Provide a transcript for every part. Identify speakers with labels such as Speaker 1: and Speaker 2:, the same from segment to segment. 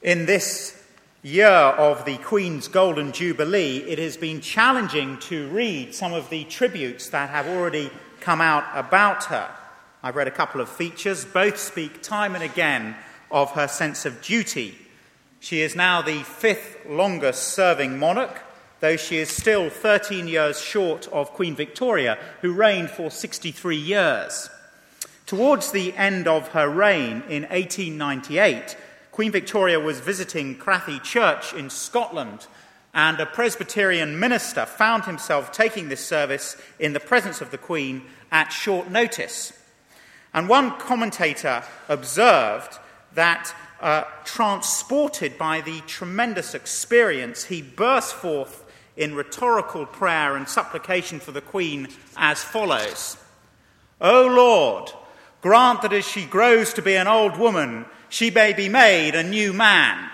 Speaker 1: In this year of the Queen's Golden Jubilee, it has been challenging to read some of the tributes that have already come out about her. I've read a couple of features. Both speak time and again of her sense of duty. She is now the fifth longest-serving monarch, though she is still 13 years short of Queen Victoria, who reigned for 63 years. Towards the end of her reign in 1898, Queen Victoria was visiting Crathy Church in Scotland, and a Presbyterian minister found himself taking this service in the presence of the Queen at short notice. And one commentator observed that, transported by the tremendous experience, he burst forth in rhetorical prayer and supplication for the Queen as follows: "O Lord, grant that as she grows to be an old woman, she may be made a new man.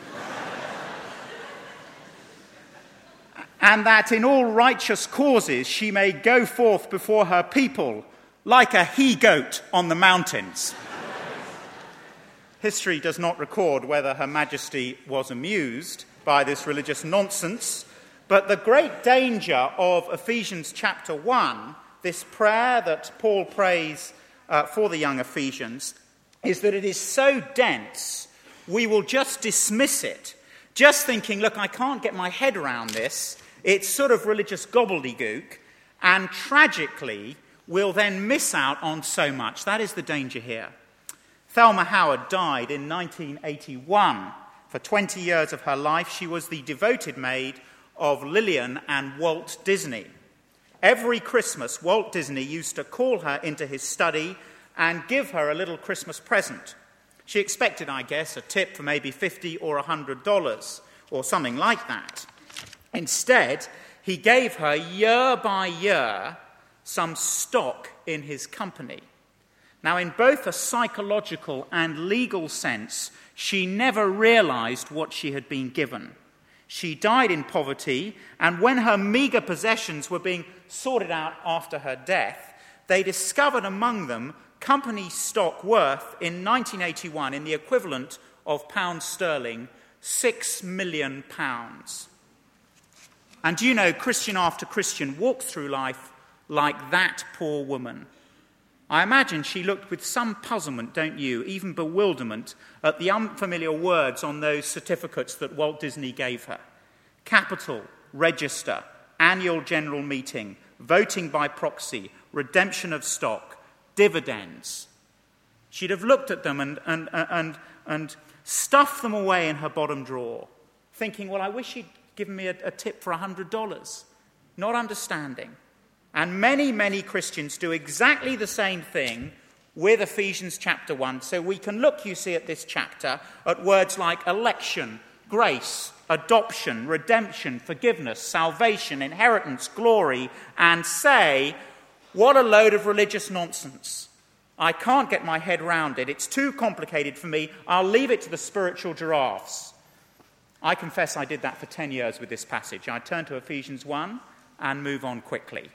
Speaker 1: And that in all righteous causes she may go forth before her people like a he-goat on the mountains." History does not record whether Her Majesty was amused by this religious nonsense, but the great danger of Ephesians chapter 1, this prayer that Paul prays for the young Ephesians, is that it is so dense we will just dismiss it, just thinking, look, I can't get my head around this, it's sort of religious gobbledygook, and tragically we'll then miss out on so much. That is the danger here. Thelma Howard died in 1981. For 20 years of her life, she was the devoted maid of Lillian and Walt Disney. Every Christmas, Walt Disney used to call her into his study and give her a little Christmas present. She expected, I guess, a tip for maybe $50 or $100 or something like that. Instead, he gave her year by year some stock in his company. Now, in both a psychological and legal sense, she never realized what she had been given. She died in poverty, and when her meager possessions were being sorted out after her death, they discovered among them company stock worth, in 1981, in the equivalent of pounds sterling, £6 million. And do you know, Christian after Christian walked through life like that poor woman. I imagine she looked with some puzzlement, don't you, even bewilderment, at the unfamiliar words on those certificates that Walt Disney gave her. Capital, register, annual general meeting, voting by proxy, redemption of stock, dividends. She'd have looked at them and stuffed them away in her bottom drawer, thinking, well, I wish she'd given me a tip for $100, not understanding. And many, many Christians do exactly the same thing with Ephesians chapter 1. So we can look, you see, at this chapter at words like election, grace, adoption, redemption, forgiveness, salvation, inheritance, glory, and say, what a load of religious nonsense. I can't get my head round it. It's too complicated for me. I'll leave it to the spiritual giraffes. I confess I did that for 10 years with this passage. I turn to Ephesians 1 and move on quickly.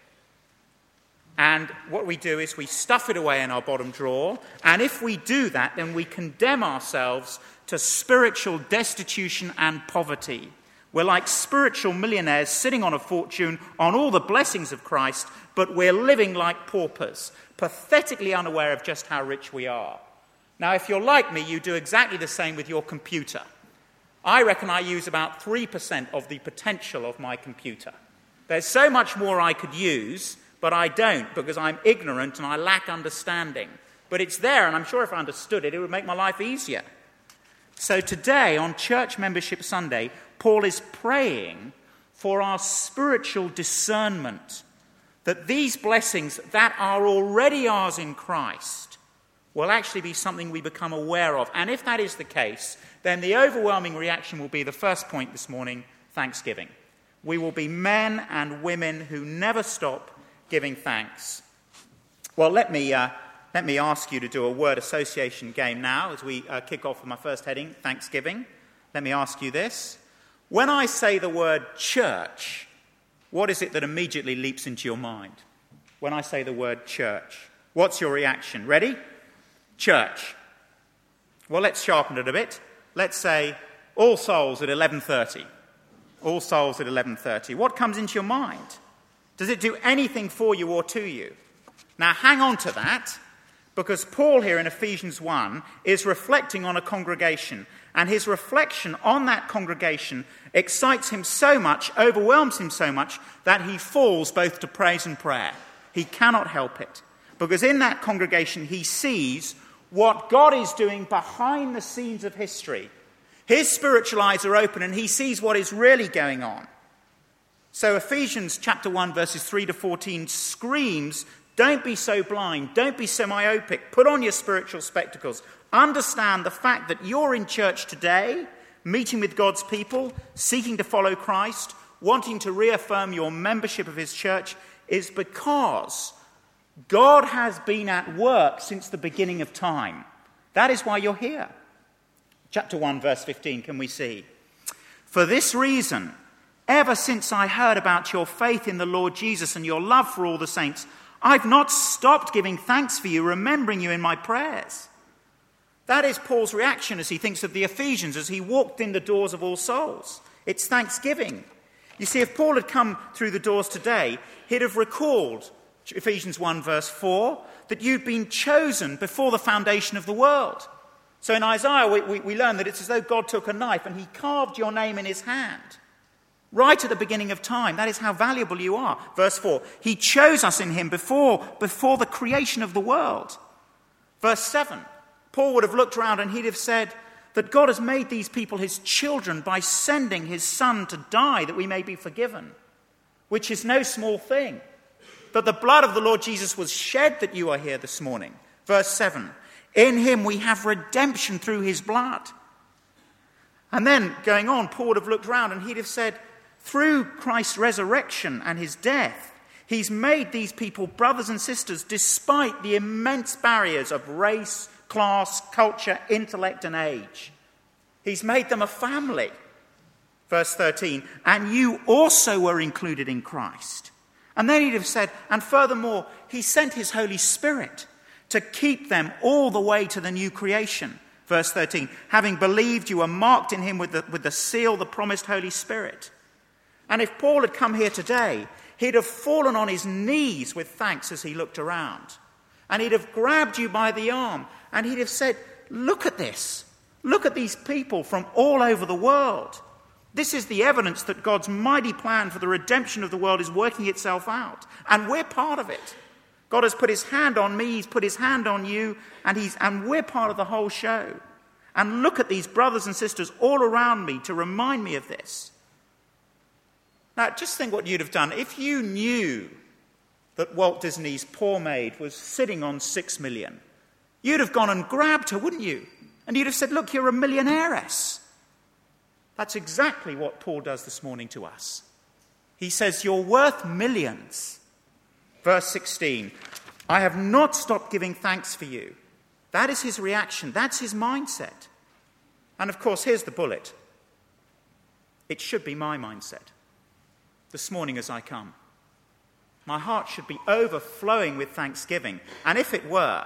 Speaker 1: And what we do is we stuff it away in our bottom drawer, and if we do that, then we condemn ourselves to spiritual destitution and poverty. We're like spiritual millionaires sitting on a fortune, on all the blessings of Christ, but we're living like paupers, pathetically unaware of just how rich we are. Now, if you're like me, you do exactly the same with your computer. I reckon I use about 3% of the potential of my computer. There's so much more I could use, but I don't, because I'm ignorant and I lack understanding. But it's there, and I'm sure if I understood it, it would make my life easier. So today, on Church Membership Sunday, Paul is praying for our spiritual discernment, that these blessings that are already ours in Christ will actually be something we become aware of. And if that is the case, then the overwhelming reaction will be the first point this morning, thanksgiving. We will be men and women who never stop giving thanks. Well, let me ask you to do a word association game now as we kick off with my first heading, Thanksgiving. Let me ask you this. When I say the word church, what is it that immediately leaps into your mind? When I say the word church, what's your reaction? Ready? Church. Well, let's sharpen it a bit. Let's say All Souls at 11:30. All Souls at 11:30. What comes into your mind? Does it do anything for you or to you? Now hang on to that, because Paul here in Ephesians 1 is reflecting on a congregation, and his reflection on that congregation excites him so much, overwhelms him so much, that he falls both to praise and prayer. He cannot help it, because in that congregation he sees what God is doing behind the scenes of history. His spiritual eyes are open and he sees what is really going on. So Ephesians chapter 1 verses 3 to 14 screams, don't be so blind, don't be so myopic, put on your spiritual spectacles. Understand the fact that you're in church today, meeting with God's people, seeking to follow Christ, wanting to reaffirm your membership of his church, is because God has been at work since the beginning of time. That is why you're here. Chapter 1, verse 15, can we see? For this reason, ever since I heard about your faith in the Lord Jesus and your love for all the saints, I've not stopped giving thanks for you, remembering you in my prayers. That is Paul's reaction as he thinks of the Ephesians, as he walked in the doors of All Souls. It's thanksgiving. You see, if Paul had come through the doors today, he'd have recalled Ephesians 1, verse 4, that you'd been chosen before the foundation of the world. So in Isaiah, we learn that it's as though God took a knife and he carved your name in his hand. Right at the beginning of time. That is how valuable you are. Verse 4, he chose us in him before the creation of the world. Verse 7, Paul would have looked around and he'd have said that God has made these people his children by sending his son to die that we may be forgiven, which is no small thing. That the blood of the Lord Jesus was shed that you are here this morning. Verse 7, in him we have redemption through his blood. And then, going on, Paul would have looked around and he'd have said, through Christ's resurrection and his death, he's made these people brothers and sisters despite the immense barriers of race, class, culture, intellect and age. He's made them a family. Verse 13, and you also were included in Christ. And then he'd have said, and furthermore, he sent his Holy Spirit to keep them all the way to the new creation. Verse 13, having believed you were marked in him with the seal, the promised Holy Spirit. And if Paul had come here today, he'd have fallen on his knees with thanks as he looked around. And he'd have grabbed you by the arm and he'd have said, look at this. Look at these people from all over the world. This is the evidence that God's mighty plan for the redemption of the world is working itself out. And we're part of it. God has put his hand on me, he's put his hand on you, and we're part of the whole show. And look at these brothers and sisters all around me to remind me of this. Now, just think what you'd have done if you knew that Walt Disney's Poor Maid was sitting on 6 million. You'd have gone and grabbed her, wouldn't you? And you'd have said, look, you're a millionairess. That's exactly what Paul does this morning to us. He says, you're worth millions. Verse 16, I have not stopped giving thanks for you. That is his reaction. That's his mindset. And of course, here's the bullet. It should be my mindset. This morning as I come, my heart should be overflowing with thanksgiving. And if it were,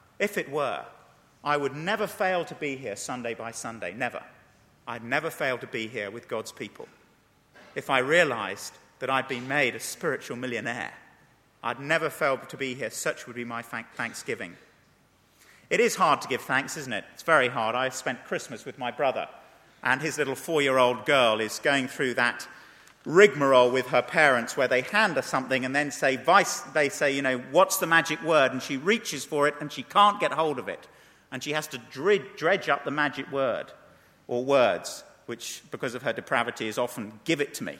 Speaker 1: I would never fail to be here Sunday by Sunday. Never. I'd never fail to be here with God's people. If I realized that I'd been made a spiritual millionaire, I'd never fail to be here. Such would be my thanksgiving. It is hard to give thanks, isn't it? It's very hard. I spent Christmas with my brother, and his little 4-year-old girl is going through that rigmarole with her parents where they hand her something and then they say, what's the magic word? And she reaches for it and she can't get hold of it. And she has to dredge up the magic word or words, which, because of her depravity, is often, give it to me.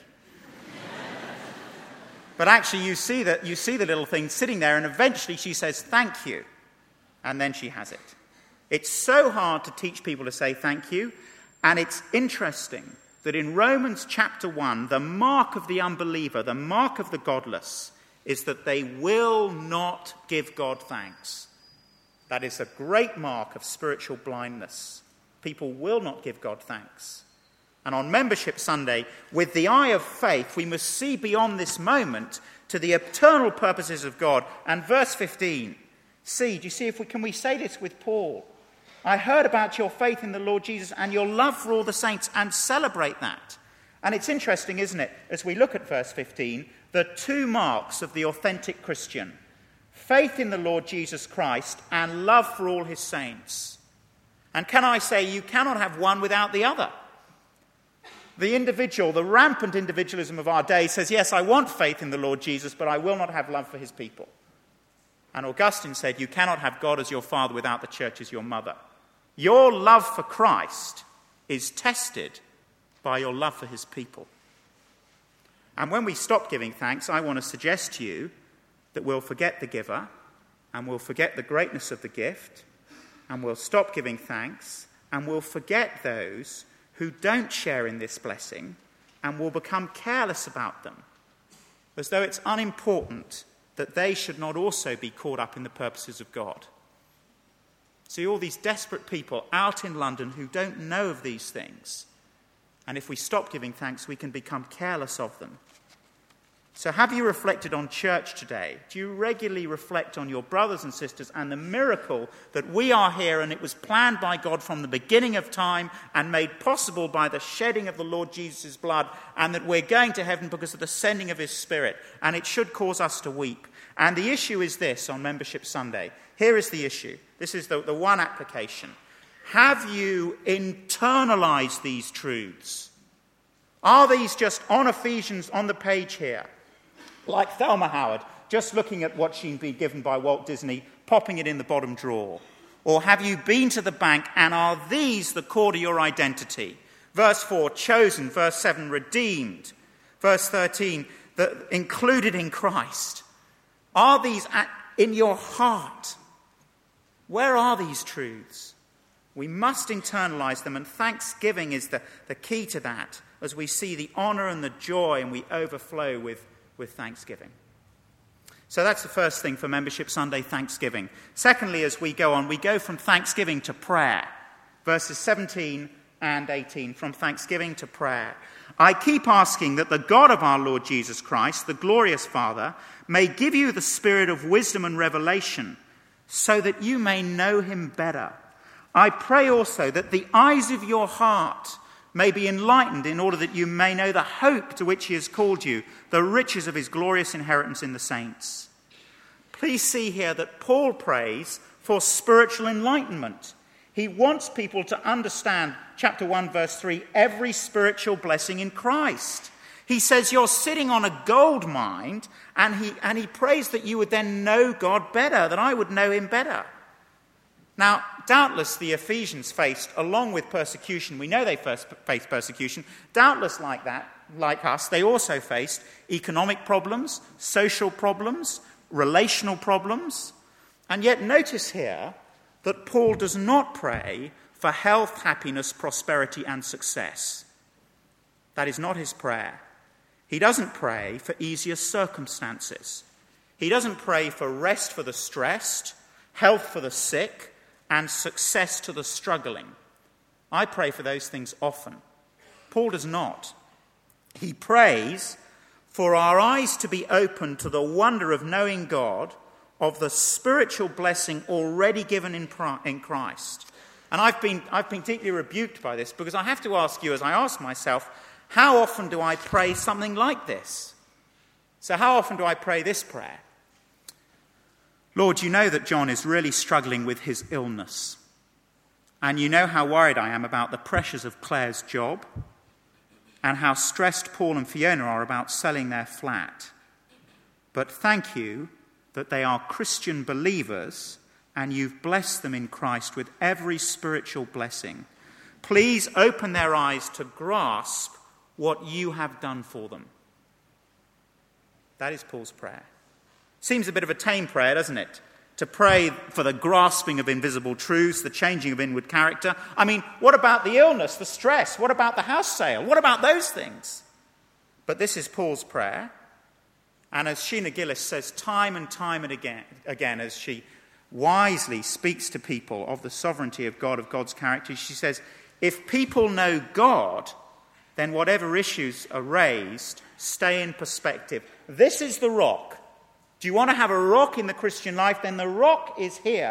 Speaker 1: But actually you see the little thing sitting there and eventually she says, thank you. And then she has it. It's so hard to teach people to say thank you. And it's interesting that in Romans chapter 1, the mark of the unbeliever, the mark of the godless, is that they will not give God thanks. That is a great mark of spiritual blindness. People will not give God thanks. And on Membership Sunday, with the eye of faith, we must see beyond this moment to the eternal purposes of God. And verse 15, can we say this with Paul? I heard about your faith in the Lord Jesus and your love for all the saints, and celebrate that. And it's interesting, isn't it, as we look at verse 15, the two marks of the authentic Christian: faith in the Lord Jesus Christ and love for all his saints. And can I say, you cannot have one without the other. The individual, the rampant individualism of our day says, yes, I want faith in the Lord Jesus, but I will not have love for his people. And Augustine said, you cannot have God as your father without the church as your mother. Your love for Christ is tested by your love for his people. And when we stop giving thanks, I want to suggest to you that we'll forget the giver, and we'll forget the greatness of the gift, and we'll stop giving thanks, and we'll forget those who don't share in this blessing, and will become careless about them, as though it's unimportant that they should not also be caught up in the purposes of God. See, all these desperate people out in London who don't know of these things, and if we stop giving thanks, we can become careless of them. So have you reflected on church today? Do you regularly reflect on your brothers and sisters and the miracle that we are here, and it was planned by God from the beginning of time and made possible by the shedding of the Lord Jesus' blood, and that we're going to heaven because of the sending of his Spirit, and it should cause us to weep. And the issue is this on Membership Sunday. Here is the issue. This is the one application. Have you internalized these truths? Are these just on Ephesians on the page here? Like Thelma Howard, just looking at what she'd been given by Walt Disney, popping it in the bottom drawer? Or have you been to the bank, and are these the core to your identity? Verse 4, chosen. Verse 7, redeemed. Verse 13, included in Christ. Are these in your heart? Where are these truths? We must internalize them, and thanksgiving is the key to that, as we see the honor and the joy, and we overflow with thanksgiving. So that's the first thing for Membership Sunday, thanksgiving. Secondly, as we go on, we go from thanksgiving to prayer. Verses 17 and 18, from thanksgiving to prayer. I keep asking that the God of our Lord Jesus Christ, the glorious Father, may give you the spirit of wisdom and revelation, so that you may know him better. I pray also that the eyes of your heart may be enlightened, in order that you may know the hope to which he has called you, the riches of his glorious inheritance in the saints. Please see here that Paul prays for spiritual enlightenment. He wants people to understand, chapter 1, verse 3, every spiritual blessing in Christ. He says you're sitting on a gold mine, and he prays that you would then know God better, that I would know him better. Now, doubtless the Ephesians faced, along with persecution, we know they first faced persecution, doubtless like us, they also faced economic problems, social problems, relational problems. And yet notice here that Paul does not pray for health, happiness, prosperity, and success. That is not his prayer. He doesn't pray for easier circumstances. He doesn't pray for rest for the stressed, health for the sick, and success to the struggling. I pray for those things often. Paul does not. He prays for our eyes to be open to the wonder of knowing God, of the spiritual blessing already given in Christ. And I've been deeply rebuked by this, because I have to ask you, as I ask myself, how often do I pray something like this? So how often do I pray this prayer? Lord, you know that John is really struggling with his illness. And you know how worried I am about the pressures of Claire's job, and how stressed Paul and Fiona are about selling their flat. But thank you that they are Christian believers, and you've blessed them in Christ with every spiritual blessing. Please open their eyes to grasp what you have done for them. That is Paul's prayer. Seems a bit of a tame prayer, doesn't it? To pray for the grasping of invisible truths, the changing of inward character. I mean, what about the illness, the stress? What about the house sale? What about those things? But this is Paul's prayer. And as Sheena Gillis says time and time and again, as she wisely speaks to people of the sovereignty of God, of God's character, she says, if people know God, then whatever issues are raised, stay in perspective. This is the rock. Do you want to have a rock in the Christian life? Then the rock is here,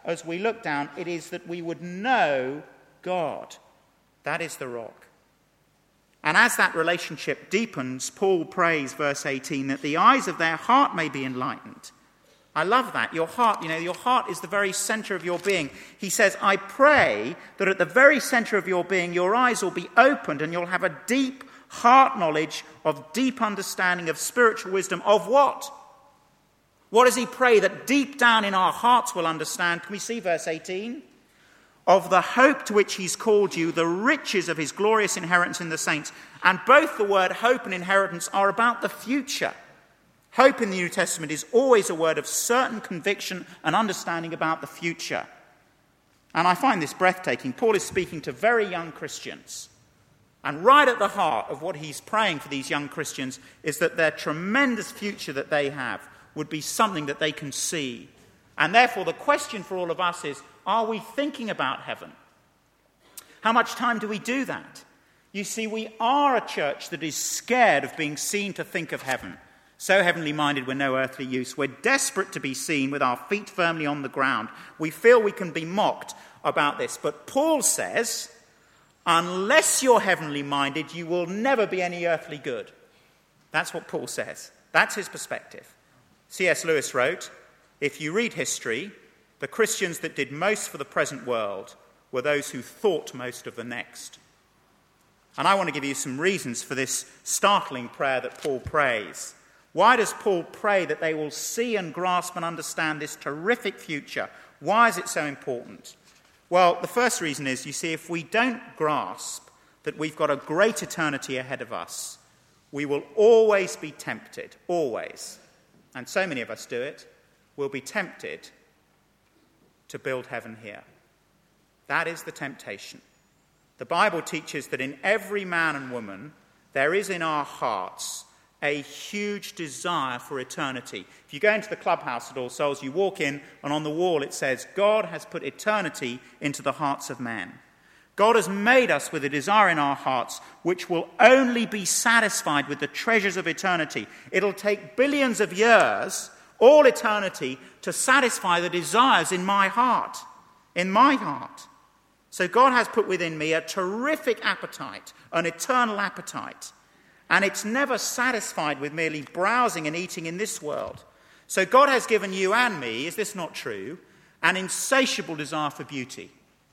Speaker 1: as we look down, it is that we would know God. That is the rock. And as that relationship deepens, Paul prays, verse 18, that the eyes of their heart may be enlightened. I love that. Your heart, your heart is the very center of your being. He says, I pray that at the very center of your being, your eyes will be opened and you'll have a deep heart knowledge of deep understanding of spiritual wisdom. Of what? What does he pray that deep down in our hearts will understand? Can we see verse 18? Of the hope to which he's called you, the riches of his glorious inheritance in the saints. And both the word hope and inheritance are about the future. Hope in the New Testament is always a word of certain conviction and understanding about the future. And I find this breathtaking. Paul is speaking to very young Christians. And right at the heart of what he's praying for these young Christians is that their tremendous future that they have would be something that they can see. And therefore the question for all of us is, are we thinking about heaven? How much time do we do that? You see, we are a church that is scared of being seen to think of heaven. So heavenly minded we're no earthly use. We're desperate to be seen with our feet firmly on the ground. We feel we can be mocked about this. But Paul says, unless you're heavenly minded, you will never be any earthly good. That's what Paul says. That's his perspective. C.S. Lewis wrote, if you read history, the Christians that did most for the present world were those who thought most of the next. And I want to give you some reasons for this startling prayer that Paul prays. Why does Paul pray that they will see and grasp and understand this terrific future? Why is it so important? Well, the first reason is, you see, if we don't grasp that we've got a great eternity ahead of us, we will always be tempted, always, and so many of us do it, will be tempted to build heaven here. That is the temptation. The Bible teaches that in every man and woman, there is in our hearts a huge desire for eternity. If you go into the clubhouse at All Souls, you walk in, and on the wall it says, God has put eternity into the hearts of man. God has made us with a desire in our hearts which will only be satisfied with the treasures of eternity. It'll take billions of years, all eternity, to satisfy the desires in my heart. In my heart. So God has put within me a terrific appetite, an eternal appetite. And it's never satisfied with merely browsing and eating in this world. So God has given you and me, is this not true, an insatiable desire for beauty.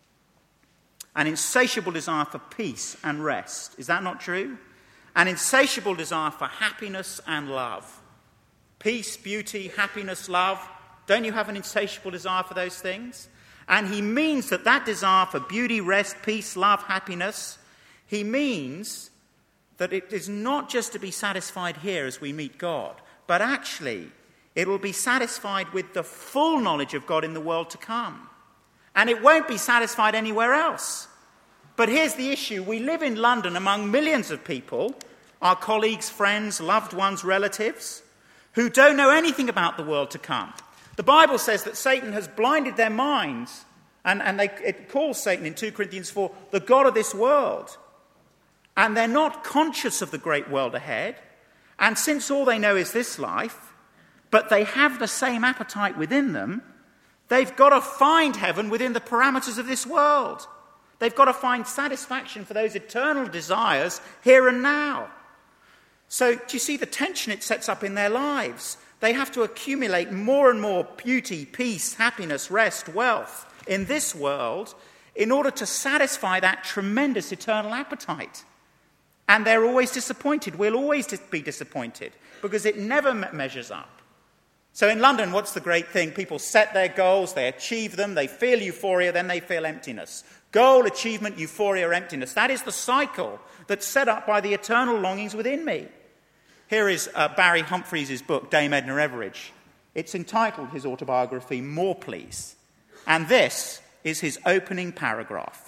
Speaker 1: An insatiable desire for peace and rest. Is that not true? An insatiable desire for happiness and love. Peace, beauty, happiness, love. Don't you have an insatiable desire for those things? And he means that desire for beauty, rest, peace, love, happiness, he means that it is not just to be satisfied here as we meet God, but actually it will be satisfied with the full knowledge of God in the world to come. And it won't be satisfied anywhere else. But here's the issue. We live in London among millions of people, our colleagues, friends, loved ones, relatives, who don't know anything about the world to come. The Bible says that Satan has blinded their minds, and it calls Satan in 2 Corinthians 4 the god of this world. And they're not conscious of the great world ahead. And since all they know is this life, but they have the same appetite within them, they've got to find heaven within the parameters of this world. They've got to find satisfaction for those eternal desires here and now. So do you see the tension it sets up in their lives? They have to accumulate more and more beauty, peace, happiness, rest, wealth in this world in order to satisfy that tremendous eternal appetite. And they're always disappointed. We'll always be disappointed because it never measures up. So in London, what's the great thing? People set their goals, they achieve them, they feel euphoria, then they feel emptiness. Goal, achievement, euphoria, emptiness. That is the cycle that's set up by the eternal longings within me. Here is Barry Humphries' book, Dame Edna Everage. It's entitled, his autobiography, More Please. And this is his opening paragraph.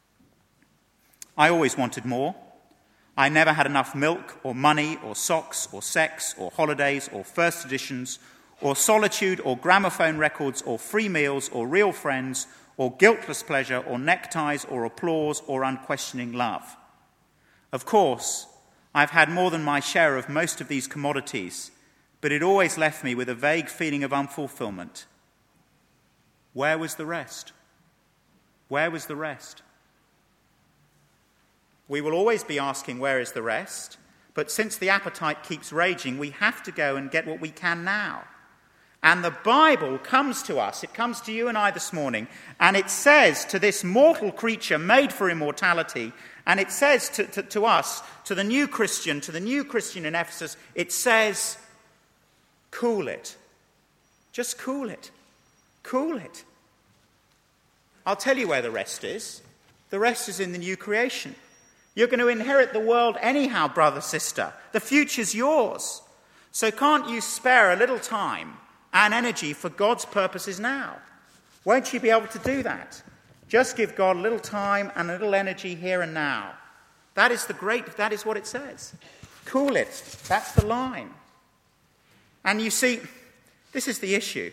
Speaker 1: I always wanted more. I never had enough milk or money or socks or sex or holidays or first editions or solitude or gramophone records or free meals or real friends or guiltless pleasure or neckties or applause or unquestioning love. Of course, I've had more than my share of most of these commodities, but it always left me with a vague feeling of unfulfillment. Where was the rest? Where was the rest? We will always be asking, where is the rest? But since the appetite keeps raging, we have to go and get what we can now. And the Bible comes to us, it comes to you and I this morning, and it says to this mortal creature made for immortality, and it says to us, to the new Christian in Ephesus, it says, cool it. Just cool it. Cool it. I'll tell you where the rest is. The rest is in the new creation. You're going to inherit the world anyhow, brother, sister. The future's yours. So can't you spare a little time and energy for God's purposes now? Won't you be able to do that? Just give God a little time and a little energy here and now. That is what it says. Cool it. That's the line. And you see, this is the issue.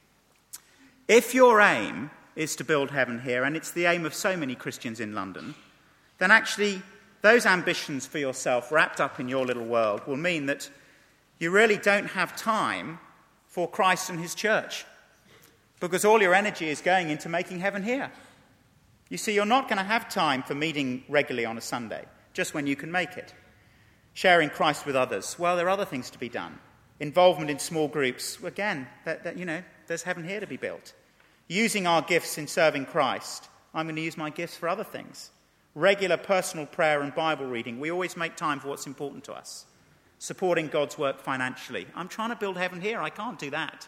Speaker 1: If your aim is to build heaven here, and it's the aim of so many Christians in London, then actually those ambitions for yourself wrapped up in your little world will mean that you really don't have time for Christ and his church, because all your energy is going into making heaven here. You see, you're not going to have time for meeting regularly on a Sunday, just when you can make it. Sharing Christ with others, well, there are other things to be done. Involvement in small groups, again, there's heaven here to be built. Using our gifts in serving Christ, I'm going to use my gifts for other things. Regular personal prayer and Bible reading, we always make time for what's important to us. Supporting God's work financially. I'm trying to build heaven here, I can't do that.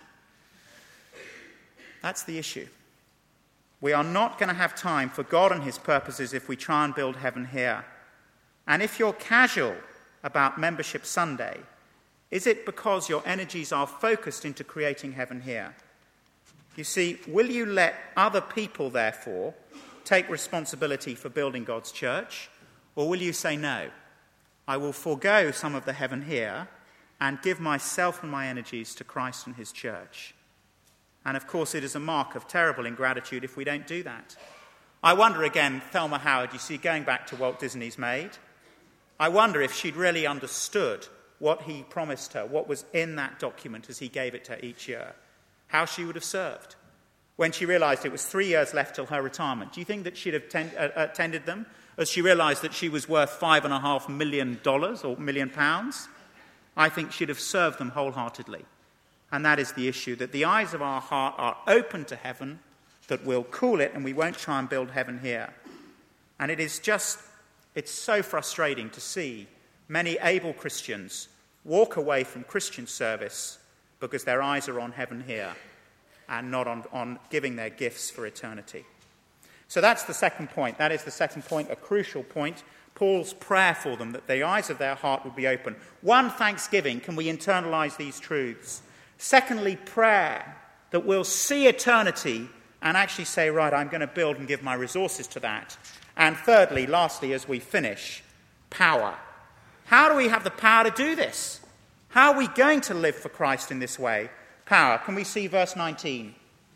Speaker 1: That's the issue. We are not going to have time for God and his purposes if we try and build heaven here. And if you're casual about Membership Sunday, is it because your energies are focused into creating heaven here? You see, will you let other people, therefore, take responsibility for building God's church? Or will you say, no, I will forego some of the heaven here and give myself and my energies to Christ and his church? And of course, it is a mark of terrible ingratitude if we don't do that. I wonder again, Thelma Howard, you see, going back to Walt Disney's Maid, I wonder if she'd really understood what he promised her, what was in that document as he gave it to her each year, how she would have served. When she realised it was 3 years left till her retirement, do you think that she'd have attended them as she realised that she was worth $5.5 million or million pounds? I think she'd have served them wholeheartedly. And that is the issue, that the eyes of our heart are open to heaven, that we'll cool it and we won't try and build heaven here. And it's so frustrating to see many able Christians walk away from Christian service because their eyes are on heaven here and not on giving their gifts for eternity. So that's the second point. That is the second point, a crucial point. Paul's prayer for them, that the eyes of their heart would be open. One, thanksgiving. Can we internalize these truths? Secondly, prayer, that we'll see eternity and actually say, right, I'm going to build and give my resources to that. And thirdly, lastly, as we finish, power. How do we have the power to do this? How are we going to live for Christ in this way? Power. Can we see verse 19?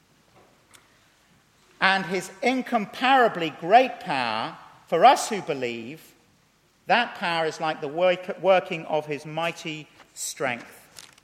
Speaker 1: And his incomparably great power, for us who believe, that power is like the working of his mighty strength.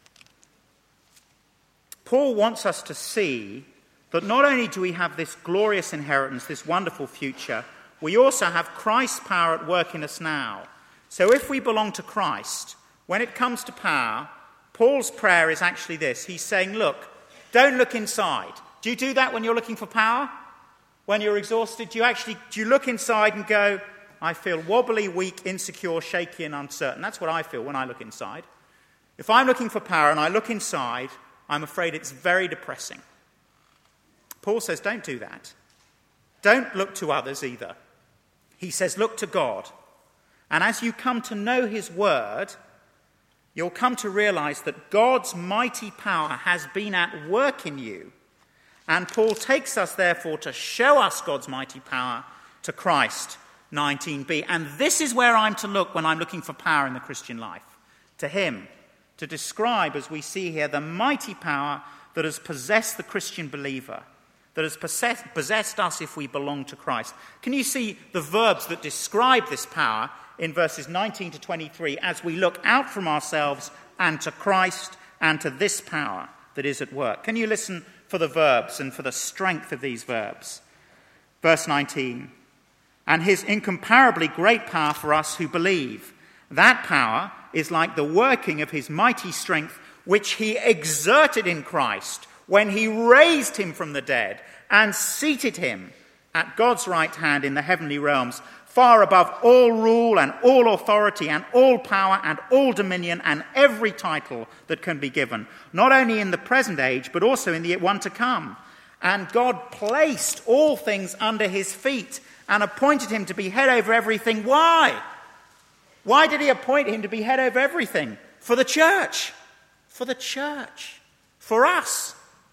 Speaker 1: Paul wants us to see that not only do we have this glorious inheritance, this wonderful future, we also have Christ's power at work in us now. So if we belong to Christ, when it comes to power, Paul's prayer is actually this. He's saying, look, don't look inside. Do you do that when you're looking for power? When you're exhausted, do you look inside and go, I feel wobbly, weak, insecure, shaky, and uncertain? That's what I feel when I look inside. If I'm looking for power and I look inside, I'm afraid it's very depressing. Paul says, don't do that. Don't look to others either. He says, look to God. And as you come to know his word, you'll come to realize that God's mighty power has been at work in you. And Paul takes us, therefore, to show us God's mighty power to Christ, 19b. And this is where I'm to look when I'm looking for power in the Christian life. To him. To describe, as we see here, the mighty power that has possessed the Christian believer, that has possessed us if we belong to Christ. Can you see the verbs that describe this power in verses 19 to 23 as we look out from ourselves and to Christ and to this power that is at work? Can you listen for the verbs and for the strength of these verbs. Verse 19, and his incomparably great power for us who believe. That power is like the working of his mighty strength, which he exerted in Christ when he raised him from the dead and seated him at God's right hand in the heavenly realms, far above all rule and all authority and all power and all dominion and every title that can be given, not only in the present age, but also in the one to come. And God placed all things under his feet and appointed him to be head over everything. Why? Why did he appoint him to be head over everything? For the church. For the church. For us.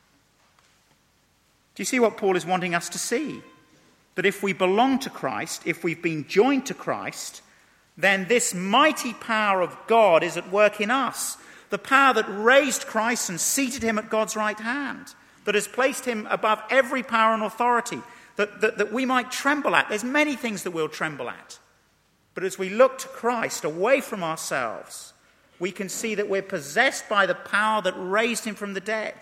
Speaker 1: Do you see what Paul is wanting us to see? That if we belong to Christ, if we've been joined to Christ, then this mighty power of God is at work in us. The power that raised Christ and seated him at God's right hand, that has placed him above every power and authority, that we might tremble at. There's many things that we'll tremble at. But as we look to Christ away from ourselves, we can see that we're possessed by the power that raised him from the dead.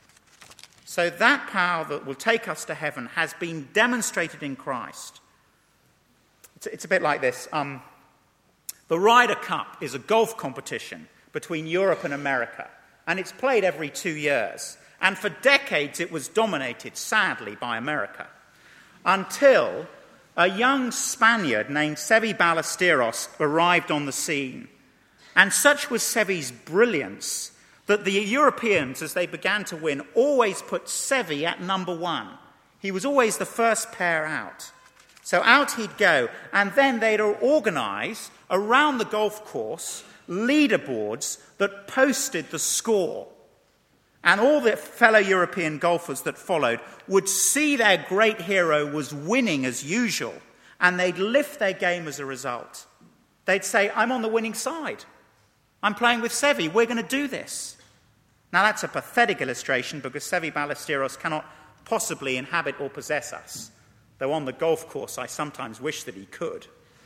Speaker 1: So that power that will take us to heaven has been demonstrated in Christ. It's a bit like this. The Ryder Cup is a golf competition between Europe and America, and it's played every 2 years. And for decades it was dominated, sadly, by America, until a young Spaniard named Seve Ballesteros arrived on the scene. And such was Seve's brilliance that the Europeans, as they began to win, always put Seve at number one. He was always the first pair out. So out he'd go, and then they'd organise around the golf course leaderboards that posted the score. And all the fellow European golfers that followed would see their great hero was winning as usual, and they'd lift their game as a result. They'd say, I'm on the winning side. I'm playing with Seve. We're going to do this. Now, that's a pathetic illustration because Seve Ballesteros cannot possibly inhabit or possess us, though on the golf course I sometimes wish that he could.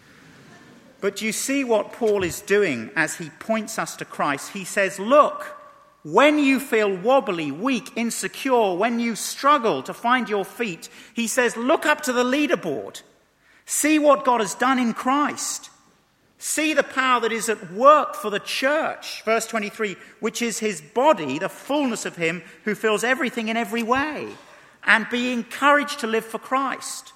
Speaker 1: But you see what Paul is doing as he points us to Christ. He says, look, when you feel wobbly, weak, insecure, when you struggle to find your feet, he says, look up to the leaderboard. See what God has done in Christ. See the power that is at work for the church, verse 23, which is his body, the fullness of him who fills everything in every way, and be encouraged to live for Christ.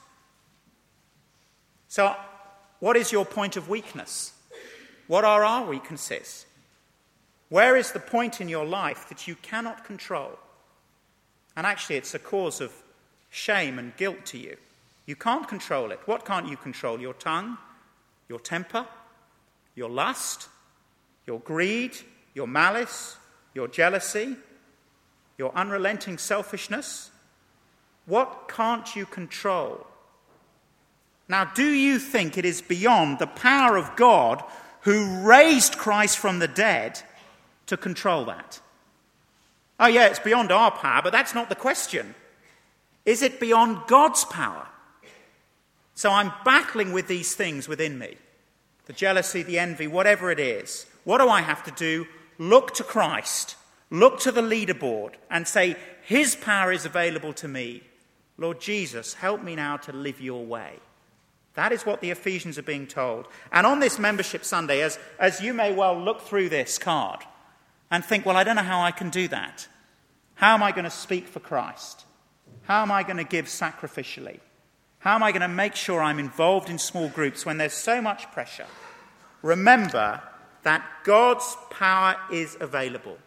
Speaker 1: So, what is your point of weakness? What are our weaknesses? Where is the point in your life that you cannot control? And actually, it's a cause of shame and guilt to you. You can't control it. What can't you control? Your tongue, your temper, your lust, your greed, your malice, your jealousy, your unrelenting selfishness. What can't you control? Now, do you think it is beyond the power of God who raised Christ from the dead to control that? Oh yeah, it's beyond our power, but that's not the question. Is it beyond God's power? So I'm battling with these things within me. The jealousy, the envy, whatever it is. What do I have to do? Look to Christ. Look to the leaderboard and say, his power is available to me. Lord Jesus, help me now to live your way. That is what the Ephesians are being told. And on this Membership Sunday, as you may well look through this card and think, well, I don't know how I can do that. How am I going to speak for Christ? How am I going to give sacrificially? How am I going to make sure I'm involved in small groups when there's so much pressure? Remember that God's power is available.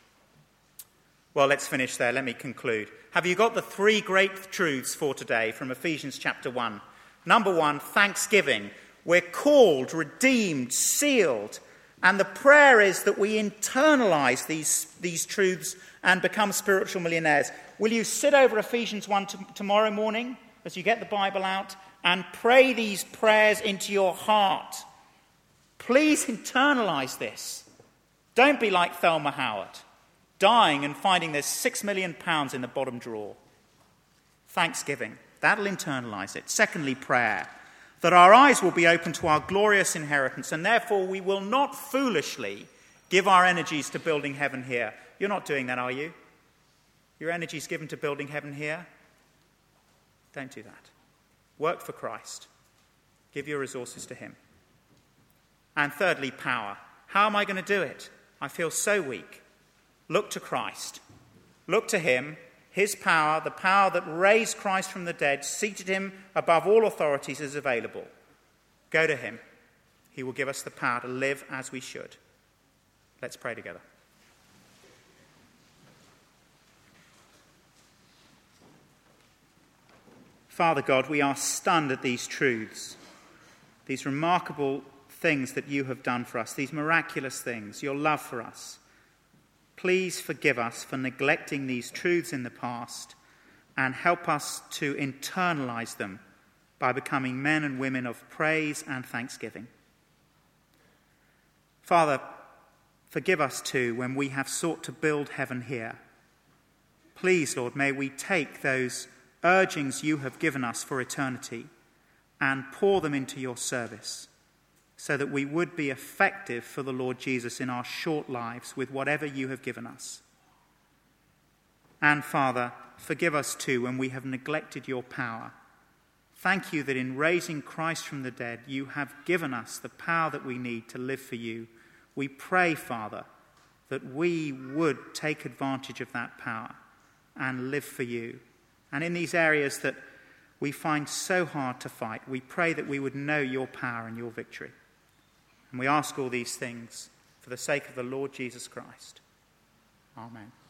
Speaker 1: Well, let's finish there. Let me conclude. Have you got the three great truths for today from Ephesians chapter 1? Number one, thanksgiving. We're called, redeemed, sealed. And the prayer is that we internalize these truths and become spiritual millionaires. Will you sit over Ephesians 1 tomorrow morning as you get the Bible out and pray these prayers into your heart? Please internalize this. Don't be like Thelma Howard, dying and finding there's £6 million in the bottom drawer. Thanksgiving. That'll internalize it. Secondly, prayer. That our eyes will be open to our glorious inheritance, and therefore we will not foolishly give our energies to building heaven here. You're not doing that, are you? Your energy is given to building heaven here. Don't do that. Work for Christ. Give your resources to him. And thirdly, power. How am I going to do it? I feel so weak. Look to Christ. Look to him, his power, the power that raised Christ from the dead, seated him above all authorities, is available. Go to him. He will give us the power to live as we should. Let's pray together. Father God, we are stunned at these truths, these remarkable things that you have done for us, these miraculous things, your love for us. Please forgive us for neglecting these truths in the past and help us to internalize them by becoming men and women of praise and thanksgiving. Father, forgive us too when we have sought to build heaven here. Please, Lord, may we take those urgings you have given us for eternity and pour them into your service so that we would be effective for the Lord Jesus in our short lives with whatever you have given us. And Father, forgive us too when we have neglected your power. Thank you that in raising Christ from the dead, you have given us the power that we need to live for you. We pray, Father, that we would take advantage of that power and live for you. And in these areas that we find so hard to fight, we pray that we would know your power and your victory. And we ask all these things for the sake of the Lord Jesus Christ. Amen.